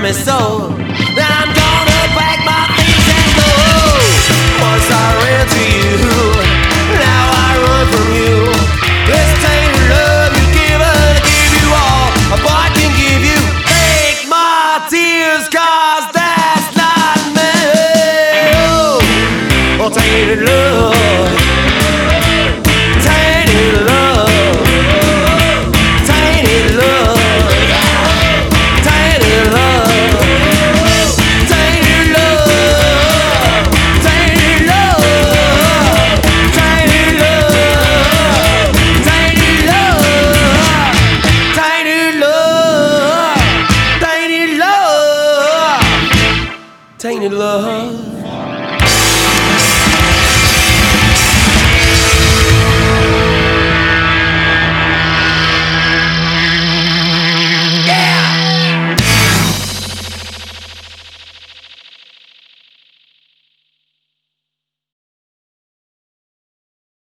me so. Then I'm gonna pack my things and go. Once I ran to you, now I run from you. This tainted love you give, I'll give you all a boy can give you. Take my tears, 'cause that's not me. Oh, tainted love, tainted love, tainted love, tainted love, tainted love, tainted love, tainted love, tainted love, tainted love, tainted love, tainted love.